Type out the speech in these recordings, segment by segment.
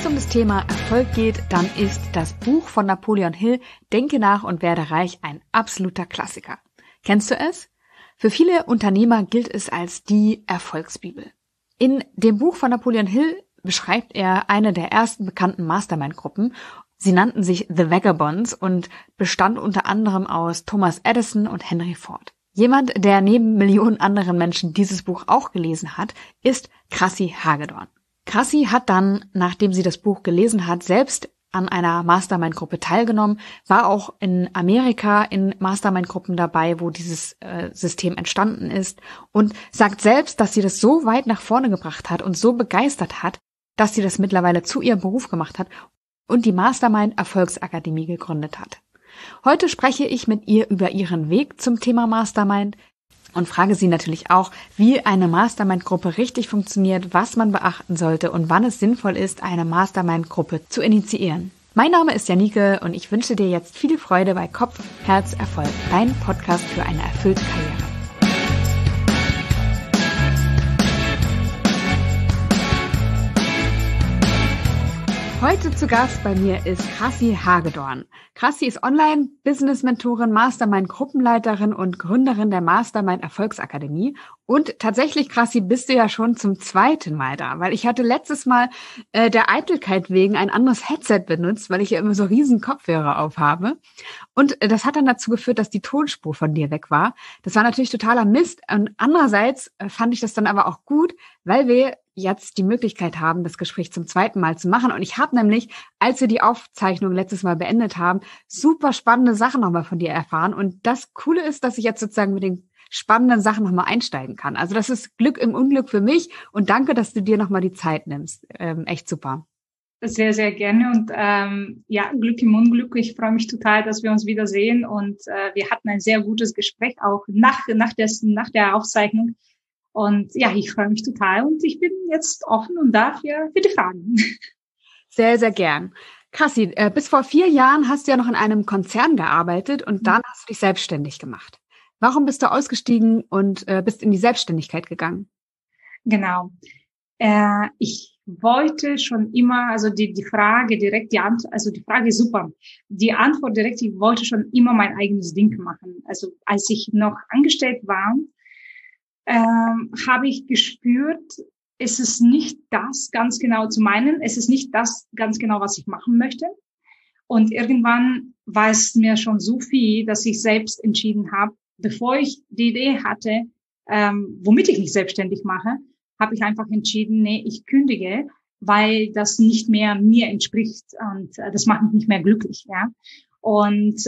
um das Thema Erfolg geht, dann ist das Buch von Napoleon Hill, Denke nach und werde reich, ein absoluter Klassiker. Kennst du es? Für viele Unternehmer gilt es als die Erfolgsbibel. In dem Buch von Napoleon Hill beschreibt er eine der ersten bekannten Mastermind-Gruppen. Sie nannten sich The Vagabonds und bestand unter anderem aus Thomas Edison und Henry Ford. Jemand, der neben Millionen anderen Menschen dieses Buch auch gelesen hat, ist Cressy Hagedorn. Cressy hat dann, nachdem sie das Buch gelesen hat, selbst an einer Mastermind-Gruppe teilgenommen, war auch in Amerika in Mastermind-Gruppen dabei, wo dieses System entstanden ist und sagt selbst, dass sie das so weit nach vorne gebracht hat und so begeistert hat, dass sie das mittlerweile zu ihrem Beruf gemacht hat und die Mastermind Erfolgsakademie gegründet hat. Heute spreche ich mit ihr über ihren Weg zum Thema Mastermind und frage sie natürlich auch, wie eine Mastermind-Gruppe richtig funktioniert, was man beachten sollte und wann es sinnvoll ist, eine Mastermind-Gruppe zu initiieren. Mein Name ist Janike und ich wünsche dir jetzt viel Freude bei Kopf, Herz, Erfolg, dein Podcast für eine erfüllte Karriere. Heute zu Gast bei mir ist Cressy Hagedorn. Cressy ist Online-Business-Mentorin, Mastermind-Gruppenleiterin und Gründerin der Mastermind Erfolgsakademie. Und tatsächlich, Cressy, bist du ja schon zum zweiten Mal da, weil ich hatte letztes Mal der Eitelkeit wegen ein anderes Headset benutzt, weil ich ja immer so riesen Kopfhörer aufhabe. Und das hat dann dazu geführt, dass die Tonspur von dir weg war. Das war natürlich totaler Mist. Und andererseits fand ich das dann aber auch gut, weil wir jetzt die Möglichkeit haben, das Gespräch zum zweiten Mal zu machen. Und ich habe nämlich, als wir die Aufzeichnung letztes Mal beendet haben, super spannende Sachen nochmal von dir erfahren. Und das Coole ist, dass ich jetzt sozusagen mit den spannenden Sachen nochmal einsteigen kann. Also das ist Glück im Unglück für mich. Und danke, dass du dir nochmal die Zeit nimmst. Echt super. Sehr, sehr gerne. Und Glück im Unglück. Ich freue mich total, dass wir uns wiedersehen. Und wir hatten ein sehr gutes Gespräch auch nach der Aufzeichnung. Und ja, ich freue mich total und ich bin jetzt offen und da für die Fragen. Sehr, sehr gern. Cressy, bis vor 4 Jahren hast du ja noch in einem Konzern gearbeitet und dann hast du dich selbstständig gemacht. Warum bist du ausgestiegen und bist in die Selbstständigkeit gegangen? Genau. Ich wollte schon immer, also die Frage direkt, die Frage ist super. Die Antwort direkt, ich wollte schon immer mein eigenes Ding machen. Also als ich noch angestellt war, habe ich gespürt, es ist nicht das ganz genau zu meinen, es ist nicht das ganz genau, was ich machen möchte. Und irgendwann war es mir schon so viel, dass ich selbst entschieden habe, bevor ich die Idee hatte, womit ich mich selbstständig mache, habe ich einfach entschieden, nee, ich kündige, weil das nicht mehr mir entspricht und das macht mich nicht mehr glücklich, ja. Und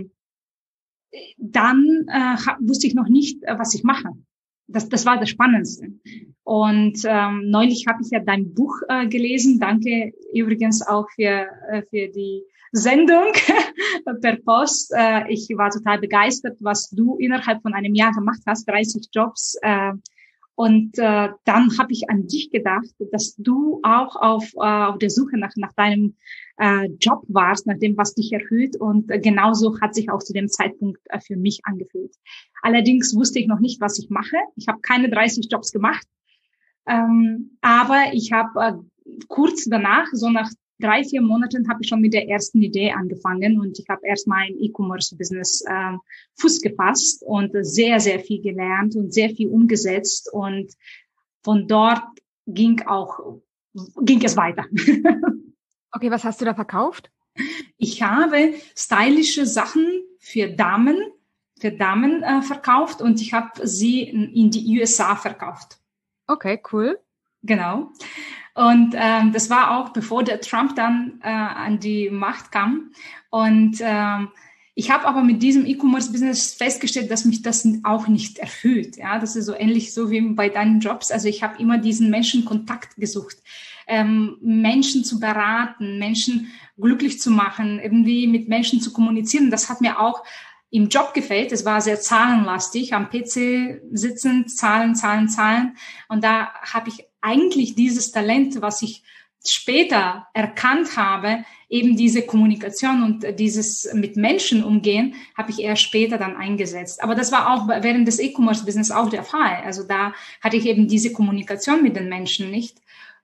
dann wusste ich noch nicht, was ich mache. Das war das Spannendste. Und neulich habe ich ja dein Buch gelesen. Danke übrigens auch für die Sendung per Post. Ich war total begeistert, was du innerhalb von einem Jahr gemacht hast, 30 Jobs. Und dann habe ich an dich gedacht, dass du auch auf der Suche nach deinem Job warst, nach dem, was dich erfüllt. Und genauso hat sich auch zu dem Zeitpunkt für mich angefühlt. Allerdings wusste ich noch nicht, was ich mache. Ich habe keine 30 Jobs gemacht. Aber ich habe kurz danach, so nach 3-4 Monaten, habe ich schon mit der ersten Idee angefangen. Und ich habe erst mal ein E-Commerce-Business Fuß gefasst und sehr, sehr viel gelernt und sehr viel umgesetzt. Und von dort ging es weiter. Okay, was hast du da verkauft? Ich habe stylische Sachen für Damen verkauft und ich habe sie in die USA verkauft. Okay, cool. Genau. Und das war auch, bevor der Trump dann an die Macht kam. Und ich habe aber mit diesem E-Commerce-Business festgestellt, dass mich das auch nicht erfüllt. Ja, das ist so ähnlich so wie bei deinen Jobs. Also ich habe immer diesen Menschenkontakt gesucht, Menschen zu beraten, Menschen glücklich zu machen, irgendwie mit Menschen zu kommunizieren. Das hat mir auch im Job gefällt. Es war sehr zahlenlastig, am PC sitzend, Zahlen. Und da habe ich eigentlich dieses Talent, was ich später erkannt habe, eben diese Kommunikation und dieses mit Menschen umgehen, habe ich eher später dann eingesetzt. Aber das war auch während des E-Commerce-Business auch der Fall. Also da hatte ich eben diese Kommunikation mit den Menschen nicht.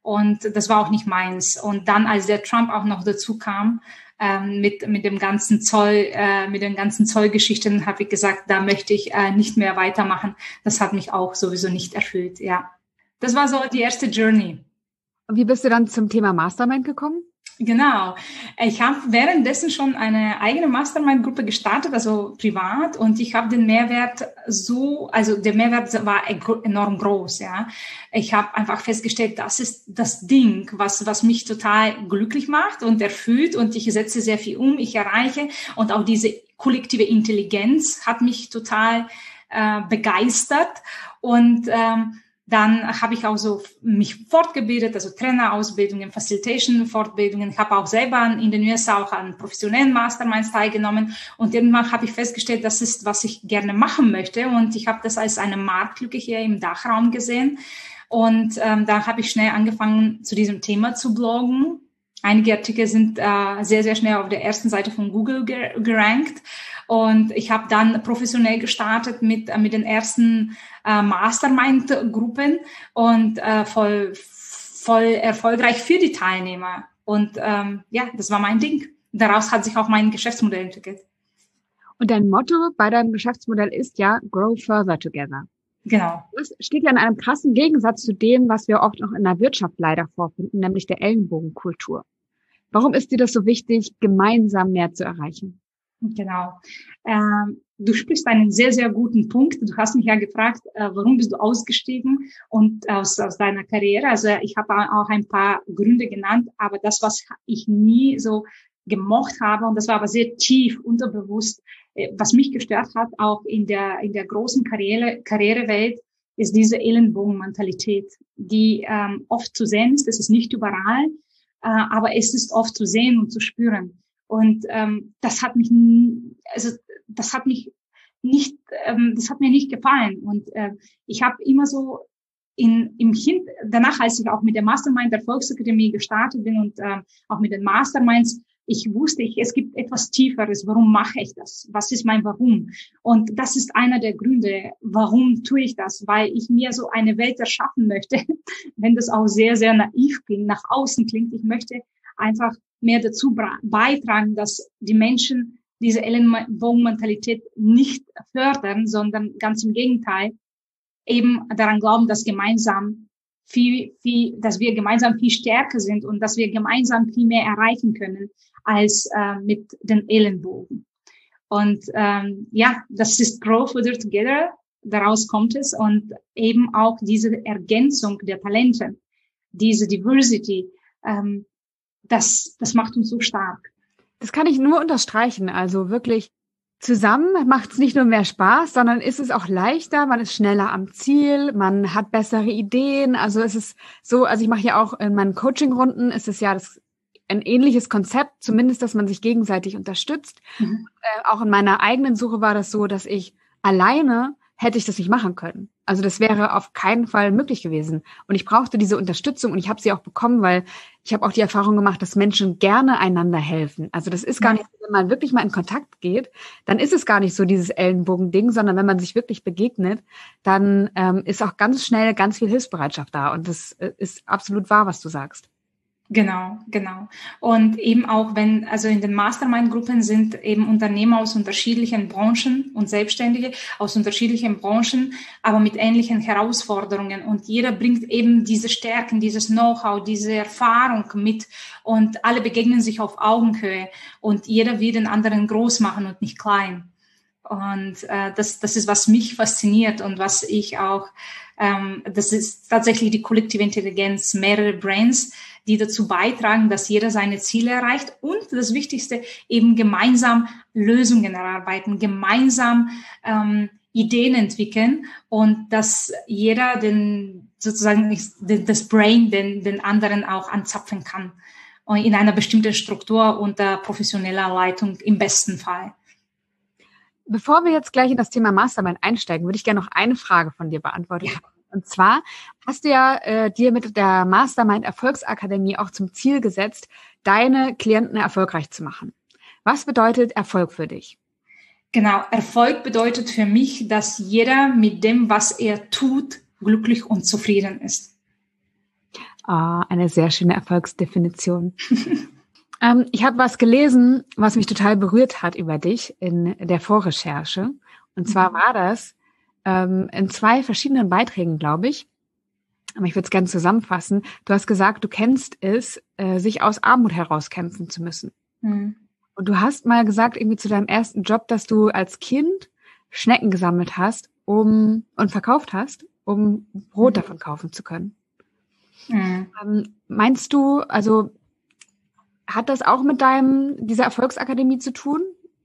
Und das war auch nicht meins. Und dann, als der Trump auch noch dazu kam, mit dem ganzen Zoll, mit den ganzen Zollgeschichten, habe ich gesagt, da möchte ich nicht mehr weitermachen. Das hat mich auch sowieso nicht erfüllt, ja. Das war so die erste Journey. Und wie bist du dann zum Thema Mastermind gekommen? Genau. Ich habe währenddessen schon eine eigene Mastermind-Gruppe gestartet, also privat, und ich habe den Mehrwert der Mehrwert war enorm groß, ja. Ich habe einfach festgestellt, das ist das Ding, was mich total glücklich macht und erfüllt, und ich setze sehr viel um, ich erreiche, und auch diese kollektive Intelligenz hat mich total begeistert, und dann habe ich auch so mich fortgebildet, also Trainerausbildungen, Facilitation-Fortbildungen. Ich habe auch selber in den USA auch an professionellen Masterminds teilgenommen. Und irgendwann habe ich festgestellt, das ist, was ich gerne machen möchte. Und ich habe das als eine Marktlücke hier im Dachraum gesehen. Und da habe ich schnell angefangen, zu diesem Thema zu bloggen. Einige Artikel sind sehr, sehr schnell auf der ersten Seite von Google gerankt. Und ich habe dann professionell gestartet mit den ersten Mastermind-Gruppen und voll erfolgreich für die Teilnehmer. Und das war mein Ding. Daraus hat sich auch mein Geschäftsmodell entwickelt. Und dein Motto bei deinem Geschäftsmodell ist ja Grow Further Together. Genau. Das steht ja in einem krassen Gegensatz zu dem, was wir oft noch in der Wirtschaft leider vorfinden, nämlich der Ellenbogenkultur. Warum ist dir das so wichtig, gemeinsam mehr zu erreichen? Genau. Du sprichst einen sehr, sehr guten Punkt. Du hast mich ja gefragt, warum bist du ausgestiegen und aus deiner Karriere. Also ich habe auch ein paar Gründe genannt, aber das, was ich nie so gemocht habe, und das war aber sehr tief unterbewusst, was mich gestört hat, auch in der großen Karrierewelt, ist diese Ellenbogenmentalität, die oft zu sehen ist. Es ist nicht überall, aber es ist oft zu sehen und zu spüren. Und das hat mir nicht gefallen. Und ich habe immer so danach, als ich auch mit der Mastermind der Volksakademie gestartet bin und auch mit den Masterminds, ich wusste, es gibt etwas Tieferes. Warum mache ich das? Was ist mein Warum? Und das ist einer der Gründe, warum tue ich das? Weil ich mir so eine Welt erschaffen möchte, wenn das auch sehr, sehr naiv klingt, nach außen klingt. Ich möchte einfach mehr dazu beitragen, dass die Menschen diese Ellenbogenmentalität nicht fördern, sondern ganz im Gegenteil eben daran glauben, dass wir gemeinsam viel stärker sind und dass wir gemeinsam viel mehr erreichen können als mit den Ellenbogen. Und das ist Grow Further Together, daraus kommt es, und eben auch diese Ergänzung der Talente, diese Diversity, das macht uns so stark. Das kann ich nur unterstreichen. Also wirklich, zusammen macht es nicht nur mehr Spaß, sondern ist es auch leichter, man ist schneller am Ziel, man hat bessere Ideen. Also es ist so, also ich mache ja auch in meinen Coaching-Runden, ist es ja ein ähnliches Konzept, zumindest, dass man sich gegenseitig unterstützt. Mhm. Auch in meiner eigenen Suche war das so, dass ich alleine hätte ich das nicht machen können. Also das wäre auf keinen Fall möglich gewesen. Und ich brauchte diese Unterstützung, und ich habe sie auch bekommen, weil ich habe auch die Erfahrung gemacht, dass Menschen gerne einander helfen. Also das ist gar nicht, wenn man wirklich mal in Kontakt geht, dann ist es gar nicht so dieses Ellenbogen-Ding, sondern wenn man sich wirklich begegnet, dann ist auch ganz schnell ganz viel Hilfsbereitschaft da. Und das ist absolut wahr, was du sagst. Genau. Und eben auch also in den Mastermind-Gruppen sind eben Unternehmer aus unterschiedlichen Branchen und Selbstständige aus unterschiedlichen Branchen, aber mit ähnlichen Herausforderungen. Und jeder bringt eben diese Stärken, dieses Know-how, diese Erfahrung mit, und alle begegnen sich auf Augenhöhe, und jeder will den anderen groß machen und nicht klein. Und das ist, was mich fasziniert und was ich auch, das ist tatsächlich die kollektive Intelligenz, mehrere Brains, die dazu beitragen, dass jeder seine Ziele erreicht, und das Wichtigste, eben gemeinsam Lösungen erarbeiten, gemeinsam Ideen entwickeln, und dass jeder das Brain den anderen auch anzapfen kann, und in einer bestimmten Struktur unter professioneller Leitung im besten Fall. Bevor wir jetzt gleich in das Thema Mastermind einsteigen, würde ich gerne noch eine Frage von dir beantworten. Ja. Und zwar hast du ja dir mit der Mastermind Erfolgsakademie auch zum Ziel gesetzt, deine Klienten erfolgreich zu machen. Was bedeutet Erfolg für dich? Genau, Erfolg bedeutet für mich, dass jeder mit dem, was er tut, glücklich und zufrieden ist. Eine sehr schöne Erfolgsdefinition. Ich habe was gelesen, was mich total berührt hat über dich in der Vorrecherche. Und zwar war das in 2 verschiedenen Beiträgen, glaube ich. Aber ich würde es gerne zusammenfassen. Du hast gesagt, du kennst es, sich aus Armut herauskämpfen zu müssen. Mhm. Und du hast mal gesagt, irgendwie zu deinem ersten Job, dass du als Kind Schnecken gesammelt hast und verkauft hast, um Brot davon kaufen zu können. Mhm. Meinst du, also hat das auch mit dieser Erfolgsakademie zu tun?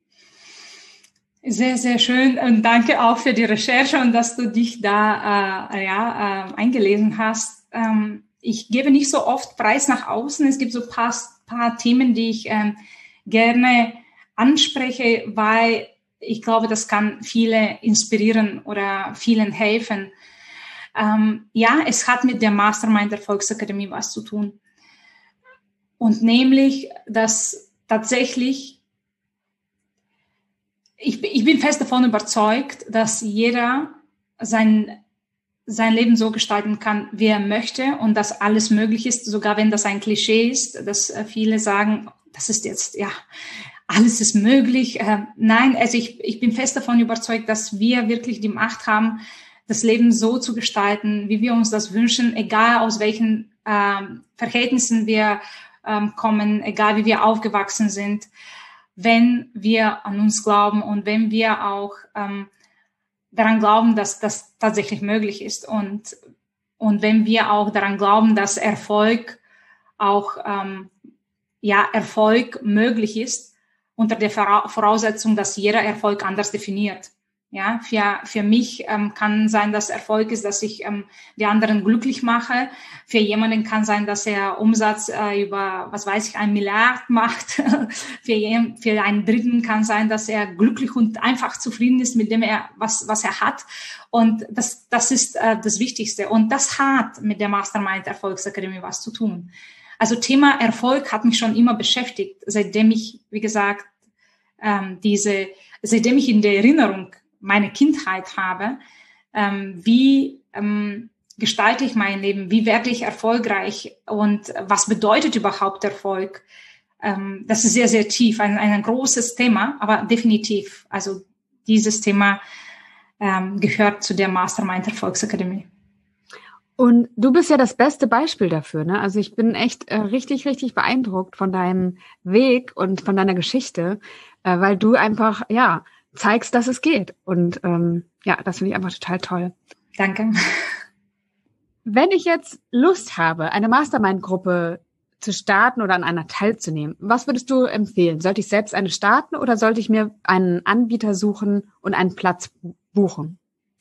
Sehr, sehr schön und danke auch für die Recherche und dass du dich da eingelesen hast. Ich gebe nicht so oft Preis nach außen. Es gibt so paar Themen, die ich gerne anspreche, weil ich glaube, das kann viele inspirieren oder vielen helfen. Es hat mit der Mastermind Erfolgsakademie was zu tun. Und nämlich, dass tatsächlich, ich bin fest davon überzeugt, dass jeder sein Leben so gestalten kann, wie er möchte und dass alles möglich ist, sogar wenn das ein Klischee ist, dass viele sagen, das ist jetzt, alles ist möglich. Nein, also ich bin fest davon überzeugt, dass wir wirklich die Macht haben, das Leben so zu gestalten, wie wir uns das wünschen, egal aus welchen Verhältnissen wir kommen, egal wie wir aufgewachsen sind, wenn wir an uns glauben und wenn wir auch daran glauben, dass das tatsächlich möglich ist und wenn wir auch daran glauben, dass Erfolg auch Erfolg möglich ist unter der Voraussetzung, dass jeder Erfolg anders definiert. Ja, für mich kann sein, dass Erfolg ist, dass ich die anderen glücklich mache. Für jemanden kann sein, dass er Umsatz über, 1 Milliarde macht. Für einen Dritten kann sein, dass er glücklich und einfach zufrieden ist mit dem was er hat. Und das ist das Wichtigste. Und das hat mit der Mastermind Erfolgsakademie was zu tun. Also Thema Erfolg hat mich schon immer beschäftigt, seitdem ich, wie gesagt, seitdem ich in der Erinnerung meine Kindheit habe, wie gestalte ich mein Leben, wie werde ich erfolgreich und was bedeutet überhaupt Erfolg? Das ist sehr, sehr tief, ein großes Thema, aber definitiv, also dieses Thema gehört zu der Mastermind Erfolgsakademie. Und du bist ja das beste Beispiel dafür, ne? Also ich bin echt richtig, richtig beeindruckt von deinem Weg und von deiner Geschichte, weil du einfach, zeigst, dass es geht. Und das finde ich einfach total toll. Danke. Wenn ich jetzt Lust habe, eine Mastermind-Gruppe zu starten oder an einer teilzunehmen, was würdest du empfehlen? Sollte ich selbst eine starten oder sollte ich mir einen Anbieter suchen und einen Platz buchen?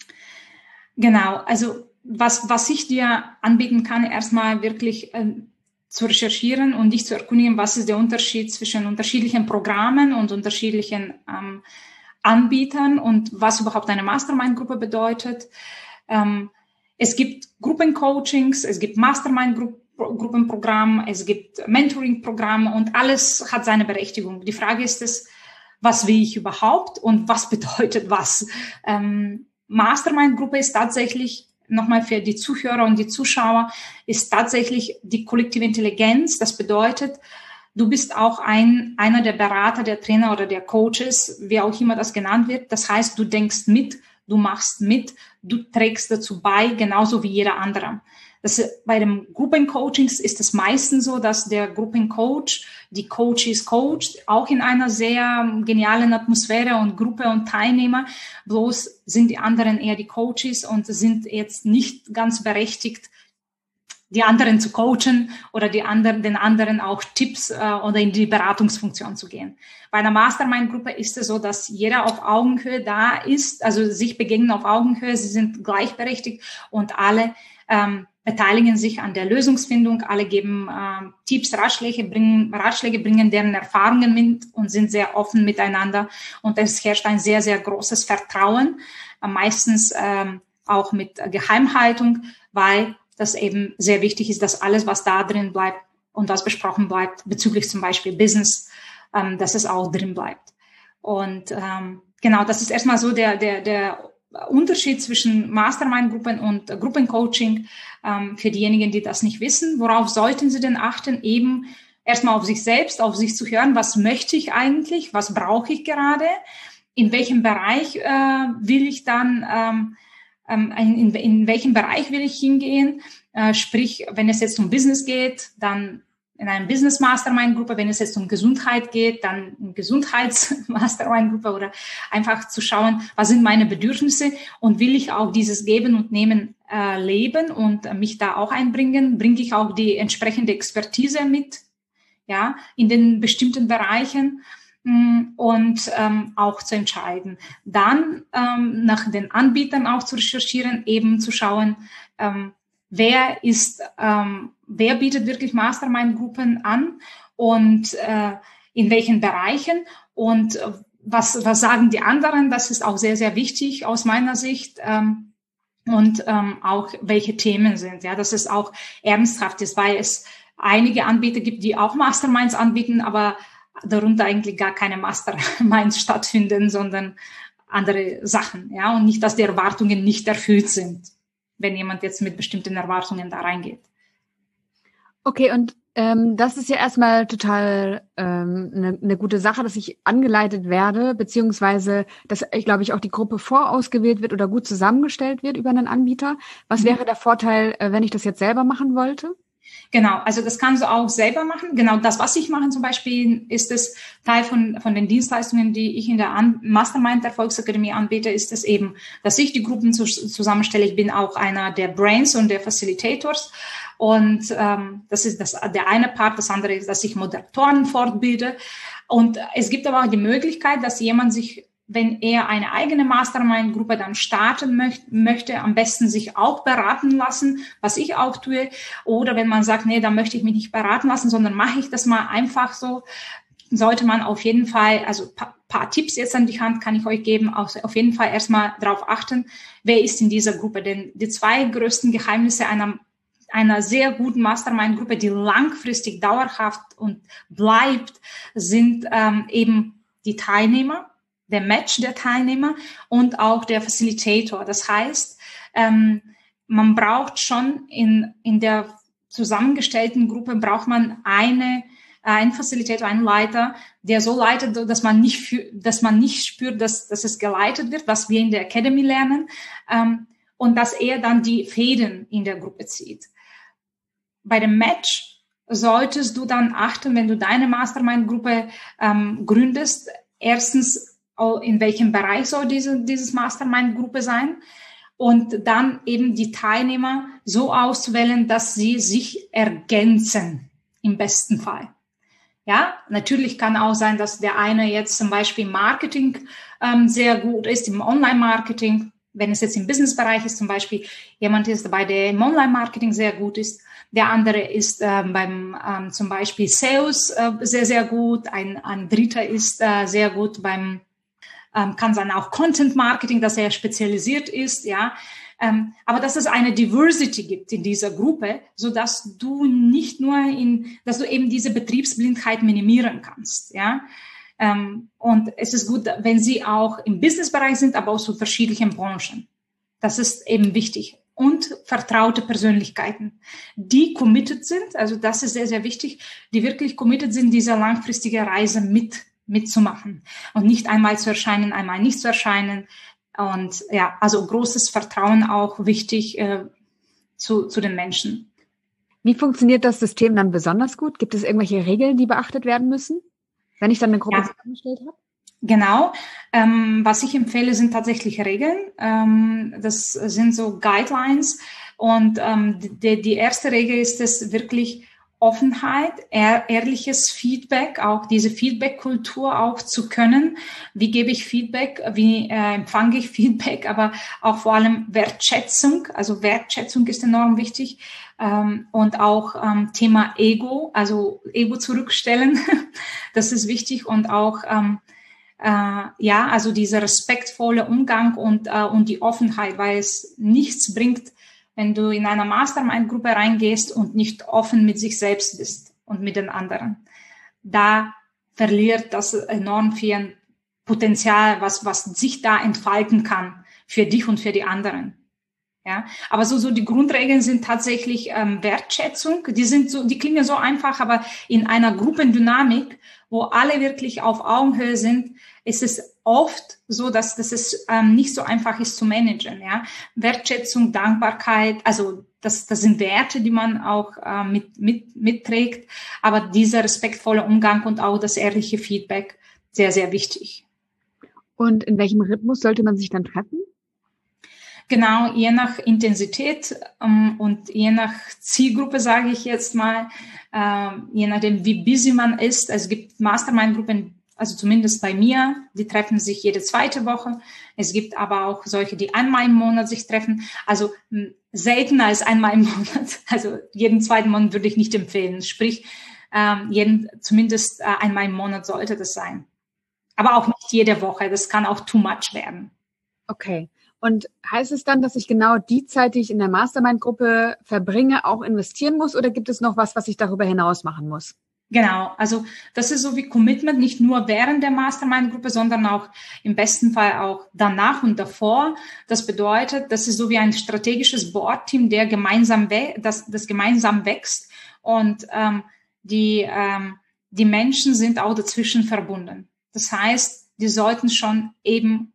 Genau, also was ich dir anbieten kann, erstmal wirklich zu recherchieren und dich zu erkundigen, was ist der Unterschied zwischen unterschiedlichen Programmen und unterschiedlichen Anbietern und was überhaupt eine Mastermind-Gruppe bedeutet. Es gibt Gruppencoachings, es gibt Mastermind-Gruppenprogramme, es gibt Mentoring-Programme und alles hat seine Berechtigung. Die Frage ist was will ich überhaupt und was bedeutet was? Mastermind-Gruppe ist tatsächlich, nochmal für die Zuhörer und die Zuschauer, ist tatsächlich die kollektive Intelligenz. Das bedeutet, du bist auch einer der Berater, der Trainer oder der Coaches, wie auch immer das genannt wird. Das heißt, du denkst mit, du machst mit, du trägst dazu bei, genauso wie jeder andere. Bei dem Gruppencoachings ist es meistens so, dass der Gruppencoach die Coaches coacht, auch in einer sehr genialen Atmosphäre und Gruppe und Teilnehmer. Bloß sind die anderen eher die Coaches und sind jetzt nicht ganz berechtigt, die anderen zu coachen oder den anderen auch Tipps oder in die Beratungsfunktion zu gehen. Bei einer Mastermind-Gruppe ist es so, dass jeder auf Augenhöhe da ist, also sich begegnen auf Augenhöhe, sie sind gleichberechtigt und alle beteiligen sich an der Lösungsfindung, alle geben Tipps, Ratschläge bringen deren Erfahrungen mit und sind sehr offen miteinander und es herrscht ein sehr, sehr großes Vertrauen, meistens auch mit Geheimhaltung, weil das eben sehr wichtig ist, dass alles, was da drin bleibt und was besprochen bleibt, bezüglich zum Beispiel Business, dass es auch drin bleibt. Und genau, das ist erstmal so der Unterschied zwischen Mastermind-Gruppen und Gruppencoaching für diejenigen, die das nicht wissen. Worauf sollten Sie denn achten? Eben erstmal auf sich selbst, auf sich zu hören, was möchte ich eigentlich, was brauche ich gerade, in welchem Bereich will ich dann, in welchem Bereich will ich hingehen, sprich, wenn es jetzt um Business geht, dann in einer Business-Mastermind-Gruppe, wenn es jetzt um Gesundheit geht, dann eine Gesundheits-Mastermind-Gruppe oder einfach zu schauen, was sind meine Bedürfnisse und will ich auch dieses Geben und Nehmen leben und mich da auch einbringen, bringe ich auch die entsprechende Expertise mit, ja, in den bestimmten Bereichen und auch zu entscheiden. Dann nach den Anbietern auch zu recherchieren, eben zu schauen, wer bietet wirklich Mastermind-Gruppen an und in welchen Bereichen und was sagen die anderen, das ist auch sehr, sehr wichtig aus meiner Sicht. Und auch welche Themen sind. Ja, dass es auch ernsthaft ist, weil es einige Anbieter gibt, die auch Masterminds anbieten, aber darunter eigentlich gar keine Masterminds stattfinden, sondern andere Sachen. Ja, und nicht, dass die Erwartungen nicht erfüllt sind, wenn jemand jetzt mit bestimmten Erwartungen da reingeht. Okay, und das ist ja erstmal total eine gute Sache, dass ich angeleitet werde, beziehungsweise dass, ich glaube, auch die Gruppe vorausgewählt wird oder gut zusammengestellt wird über einen Anbieter. Was wäre der Vorteil, wenn ich das jetzt selber machen wollte? Genau, also das kannst du auch selber machen. Genau das, was ich mache zum Beispiel, ist es Teil von den Dienstleistungen, die ich in der Mastermind der Erfolgsakademie anbiete, ist es eben, dass ich die Gruppen zusammenstelle. Ich bin auch einer der Brains und der Facilitators. Und das ist der eine Part. Das andere ist, dass ich Moderatoren fortbilde. Und es gibt aber auch die Möglichkeit, dass jemand sich, wenn er eine eigene Mastermind-Gruppe dann starten möchte, am besten sich auch beraten lassen, was ich auch tue. Oder wenn man sagt, nee, da möchte ich mich nicht beraten lassen, sondern mache ich das mal einfach so, sollte man auf jeden Fall, also paar Tipps jetzt an die Hand kann ich euch geben, auf jeden Fall erstmal darauf achten, wer ist in dieser Gruppe. Denn die zwei größten Geheimnisse einer sehr guten Mastermind-Gruppe, die langfristig dauerhaft und bleibt, sind eben die Teilnehmer, der Match der Teilnehmer und auch der Facilitator. Das heißt, man braucht schon in der zusammengestellten Gruppe braucht man einen Facilitator, einen Leiter, der so leitet, dass man nicht spürt, dass es geleitet wird, was wir in der Academy lernen, und dass er dann die Fäden in der Gruppe zieht. Bei dem Match solltest du dann achten, wenn du deine Mastermind-Gruppe gründest, erstens, in welchem Bereich soll dieses Mastermind-Gruppe sein und dann eben die Teilnehmer so auszuwählen, dass sie sich ergänzen, im besten Fall. Ja, natürlich kann auch sein, dass der eine jetzt zum Beispiel Marketing sehr gut ist, im Online-Marketing. Wenn es jetzt im Business-Bereich ist, zum Beispiel jemand ist dabei, der im Online-Marketing sehr gut ist. Der andere ist beim zum Beispiel Sales sehr, sehr gut. Ein Dritter ist sehr gut beim kann sein auch Content Marketing, dass er spezialisiert ist, ja. Aber dass es eine Diversity gibt in dieser Gruppe, so dass du nicht nur dass du eben diese Betriebsblindheit minimieren kannst, ja. Und es ist gut, wenn sie auch im Businessbereich sind, aber aus unterschiedlichen Branchen. Das ist eben wichtig. Und vertraute Persönlichkeiten, die committed sind, also das ist sehr, sehr wichtig, die wirklich committed sind, diese langfristige Reise mitzumachen und nicht einmal zu erscheinen, einmal nicht zu erscheinen. Und ja, also großes Vertrauen auch wichtig zu den Menschen. Wie funktioniert das System dann besonders gut? Gibt es irgendwelche Regeln, die beachtet werden müssen, wenn ich dann eine Gruppe zusammengestellt habe? Genau. Was ich empfehle, sind tatsächlich Regeln. Das sind so Guidelines. Und die erste Regel ist es wirklich, Offenheit, ehrliches Feedback, auch diese Feedback-Kultur auch zu können. Wie gebe ich Feedback? Wie empfange ich Feedback? Aber auch vor allem Wertschätzung. Also Wertschätzung ist enorm wichtig. Und auch Thema Ego, also Ego zurückstellen. Das ist wichtig. Und auch, also dieser respektvolle Umgang und die Offenheit, weil es nichts bringt, wenn du in einer Mastermind-Gruppe reingehst und nicht offen mit sich selbst bist und mit den anderen. Da verliert das enorm viel Potenzial, was sich da entfalten kann, für dich und für die anderen. Ja, aber so die Grundregeln sind tatsächlich Wertschätzung. Die klingen so einfach, aber in einer Gruppendynamik, wo alle wirklich auf Augenhöhe sind, ist es oft so, dass es nicht so einfach ist zu managen. Ja, Wertschätzung, Dankbarkeit, also das sind Werte, die man auch mitträgt. Aber dieser respektvolle Umgang und auch das ehrliche Feedback, sehr, sehr wichtig. Und in welchem Rhythmus sollte man sich dann treffen? Genau, je nach Intensität und je nach Zielgruppe, sage ich jetzt mal, je nachdem, wie busy man ist. Es gibt Mastermind-Gruppen, also zumindest bei mir, die treffen sich jede zweite Woche. Es gibt aber auch solche, die einmal im Monat sich treffen. Also seltener als einmal im Monat. Also jeden zweiten Monat würde ich nicht empfehlen. Sprich, zumindest einmal im Monat sollte das sein. Aber auch nicht jede Woche. Das kann auch too much werden. Okay. Und heißt es dann, dass ich genau die Zeit, die ich in der Mastermind-Gruppe verbringe, auch investieren muss? Oder gibt es noch was ich darüber hinaus machen muss? Genau, also das ist so wie Commitment, nicht nur während der Mastermind-Gruppe, sondern auch im besten Fall auch danach und davor. Das bedeutet, das ist so wie ein strategisches Board-Team, das gemeinsam wächst. Und die Menschen sind auch dazwischen verbunden. Das heißt, die sollten schon eben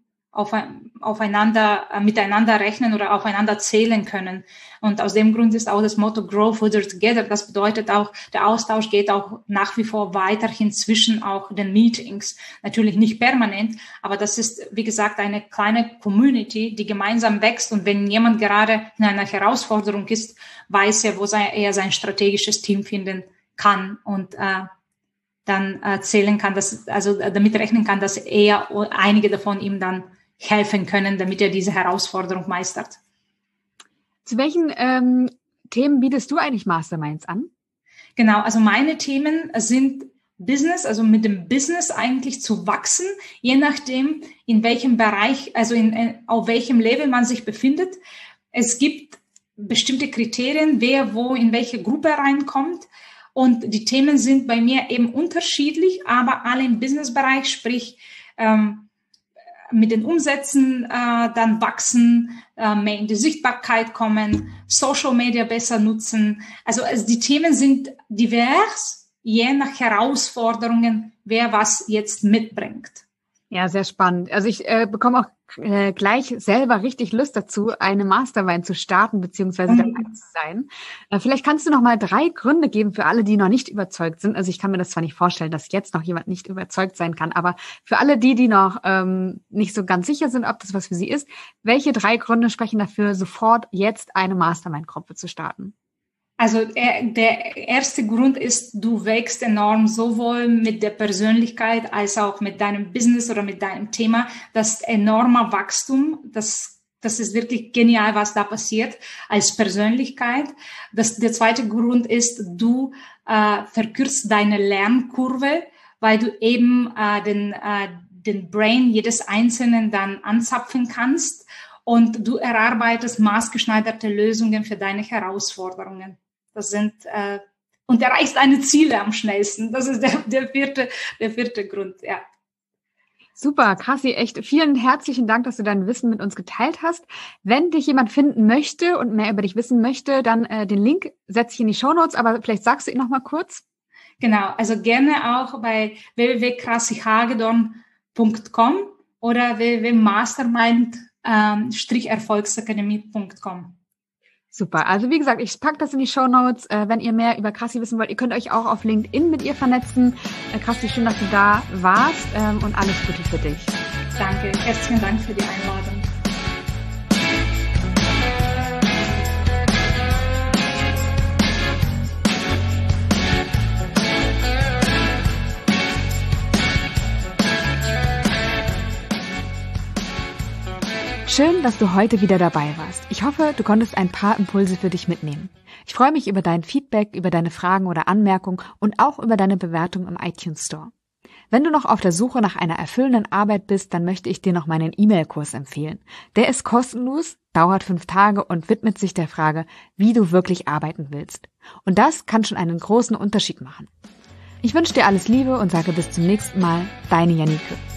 miteinander rechnen oder aufeinander zählen können. Und aus dem Grund ist auch das Motto Grow Further Together. Das bedeutet auch, der Austausch geht auch nach wie vor weiterhin zwischen auch den Meetings. Natürlich nicht permanent, aber das ist, wie gesagt, eine kleine Community, die gemeinsam wächst. Und wenn jemand gerade in einer Herausforderung ist, weiß er, wo er sein strategisches Team finden kann und dann zählen kann, damit rechnen kann, dass einige davon ihm dann helfen können, damit er diese Herausforderung meistert. Zu welchen Themen bietest du eigentlich Masterminds an? Genau, also meine Themen sind Business, also mit dem Business eigentlich zu wachsen, je nachdem, in welchem Bereich, also auf welchem Level man sich befindet. Es gibt bestimmte Kriterien, wer wo in welche Gruppe reinkommt. Und die Themen sind bei mir eben unterschiedlich, aber alle im Businessbereich, sprich mit den Umsätzen dann wachsen, mehr in die Sichtbarkeit kommen, Social Media besser nutzen. Also die Themen sind divers, je nach Herausforderungen, wer was jetzt mitbringt. Ja, sehr spannend. Also ich bekomme auch gleich selber richtig Lust dazu, eine Mastermind zu starten beziehungsweise dabei zu sein. Vielleicht kannst du noch mal 3 Gründe geben für alle, die noch nicht überzeugt sind. Also ich kann mir das zwar nicht vorstellen, dass jetzt noch jemand nicht überzeugt sein kann, aber für alle die noch nicht so ganz sicher sind, ob das was für sie ist, welche 3 Gründe sprechen dafür, sofort jetzt eine Mastermind-Gruppe zu starten? Also der erste Grund ist, du wächst enorm sowohl mit der Persönlichkeit als auch mit deinem Business oder mit deinem Thema. Das enorme Wachstum, das ist wirklich genial, was da passiert als Persönlichkeit. Der zweite Grund ist, du verkürzt deine Lernkurve, weil du eben den Brain jedes Einzelnen dann anzapfen kannst und du erarbeitest maßgeschneiderte Lösungen für deine Herausforderungen. Das sind und erreichst deine Ziele am schnellsten. Das ist der vierte Grund, ja. Super, Krassi, echt vielen herzlichen Dank, dass du dein Wissen mit uns geteilt hast. Wenn dich jemand finden möchte und mehr über dich wissen möchte, dann den Link setze ich in die Shownotes, aber vielleicht sagst du ihn noch mal kurz. Genau, also gerne auch bei www.krassihagedorn.com oder www.mastermind-erfolgsakademie.com. Super. Also wie gesagt, ich packe das in die Shownotes. Wenn ihr mehr über Krassi wissen wollt, ihr könnt euch auch auf LinkedIn mit ihr vernetzen. Krassi, schön, dass du da warst und alles Gute für dich. Danke. Herzlichen Dank für die Einladung. Schön, dass du heute wieder dabei warst. Ich hoffe, du konntest ein paar Impulse für dich mitnehmen. Ich freue mich über dein Feedback, über deine Fragen oder Anmerkungen und auch über deine Bewertung im iTunes Store. Wenn du noch auf der Suche nach einer erfüllenden Arbeit bist, dann möchte ich dir noch meinen E-Mail-Kurs empfehlen. Der ist kostenlos, dauert 5 Tage und widmet sich der Frage, wie du wirklich arbeiten willst. Und das kann schon einen großen Unterschied machen. Ich wünsche dir alles Liebe und sage bis zum nächsten Mal, deine Janike.